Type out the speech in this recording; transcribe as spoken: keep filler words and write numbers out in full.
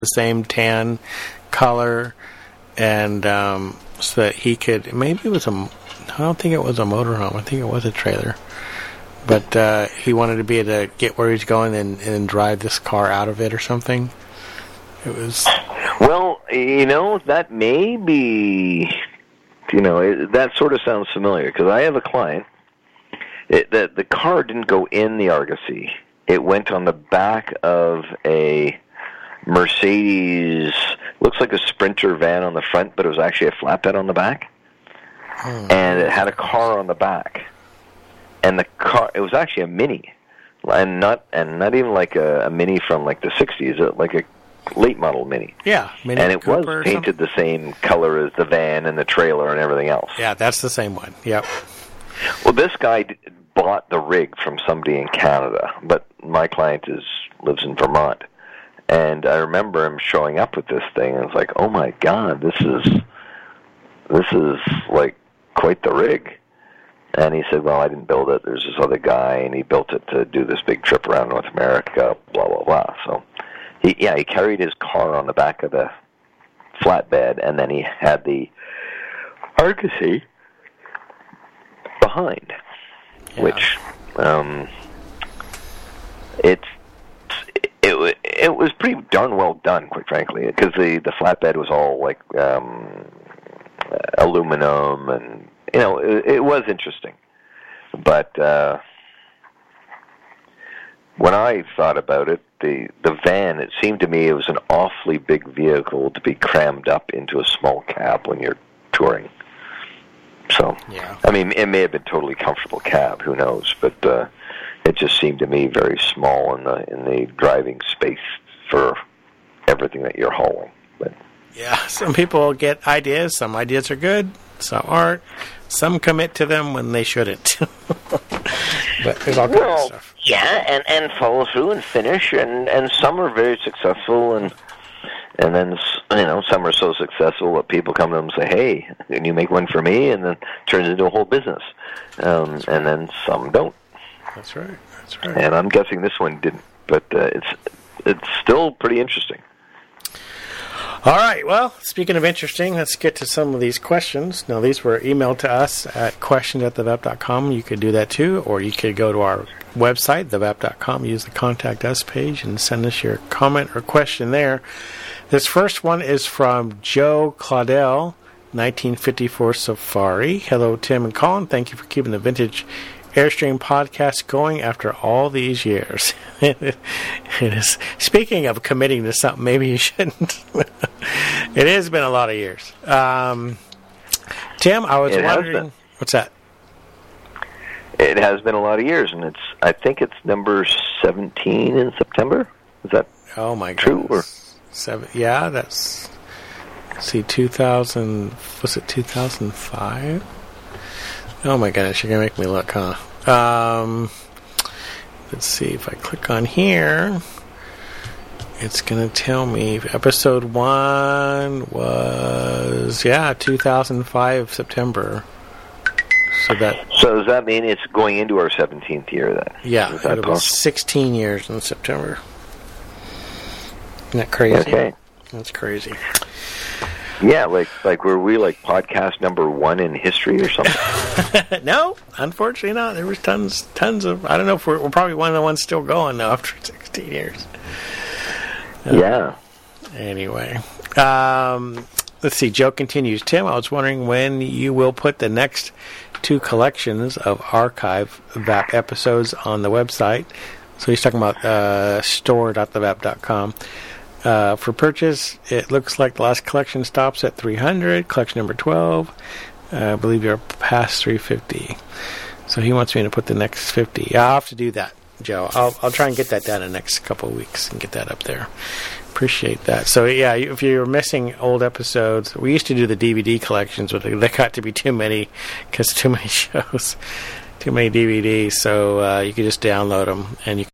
the same tan color, and um, so that he could, maybe it was a, I don't think it was a motorhome, I think it was a trailer, but uh, he wanted to be able to get where he's going and, and drive this car out of it or something. It was... Well, you know, that may be, you know, it, that sort of sounds familiar, because I have a client, it, that the car didn't go in the Argosy. It went on the back of a Mercedes, looks like a Sprinter van on the front, but it was actually a flatbed on the back. Oh. And it had a car on the back. And the car, it was actually a Mini. And not and not even like a, a Mini from like the sixties, like a late model Mini. Yeah, Mini and it Cooper was painted the same color as the van and the trailer and everything else. Yeah, that's the same one. Yep. Well, this guy d- bought the rig from somebody in Canada, but my client is lives in Vermont. And I remember him showing up with this thing, and it's like, oh my God, this is this is like quite the rig. And he said, well, I didn't build it. There's this other guy, and he built it to do this big trip around North America, blah, blah, blah. So, he, yeah, he carried his car on the back of the flatbed, and then he had the Argosy behind, yeah. which um, it's it, it was pretty darn well done, quite frankly, because the, the flatbed was all like um, aluminum, and you know it, it was interesting. But uh, when I thought about it, the the van, it seemed to me it was an awfully big vehicle to be crammed up into a small cab when you're touring. So, yeah. I mean, it may have been totally comfortable cab, who knows? But uh, it just seemed to me very small in the in the driving space for everything that you're hauling. But yeah, some people get ideas. Some ideas are good, some aren't. Some commit to them when they shouldn't. But there's all kinds well, of stuff. Yeah, and, and follow through and finish, and, and some are very successful, and and then you know some are so successful that people come to them and say, "Hey, can you make one for me?" And then it turns into a whole business. Um, right. And then some don't. That's right. That's right. And I'm guessing this one didn't, but uh, it's it's still pretty interesting. All right, well, speaking of interesting, let's get to some of these questions. Now, these were emailed to us at questions at the v a p dot com. You could do that too, or you could go to our website, the v a p dot com, use the Contact Us page, and send us your comment or question there. This first one is from Joe Claudel, nineteen fifty-four Safari. Hello, Tim and Colin. Thank you for keeping the Vintage Airstream podcast going after all these years. It is. Speaking of committing to something, maybe you shouldn't. It has been a lot of years. Um, Tim, I was it wondering, what's that? It has been a lot of years, and it's. I think it's number seventeen in September. Is that oh my true? Or? Seven? Yeah, that's. Let's see, two thousand. Was it two thousand five? Oh my goodness, you're gonna make me look, huh? Um, let's see if I click on here. It's gonna tell me episode one was yeah two thousand five September. So that so does that mean it's going into our seventeenth year then? Yeah, it was sixteen years in September. Isn't that crazy? Okay, that's crazy. Yeah, like like were we like podcast number one in history or something? No, unfortunately not. There was tons tons of. I don't know if we're, we're probably one of the ones still going now after sixteen years. Uh, yeah. Anyway, um, let's see. Joe continues. Tim, I was wondering when you will put the next two collections of archive V A P episodes on the website. So he's talking about uh, store dot the v a p dot com. Uh, for purchase, it looks like the last collection stops at three hundred, collection number twelve. Uh, I believe you're past three fifty. So he wants me to put the next fifty. I'll have to do that, Joe. I'll I'll try and get that done in the next couple of weeks and get that up there. Appreciate that. So, yeah, if you're missing old episodes, we used to do the D V D collections, but they got to be too many because too many shows, too many D V Ds. So uh, you could just download them and you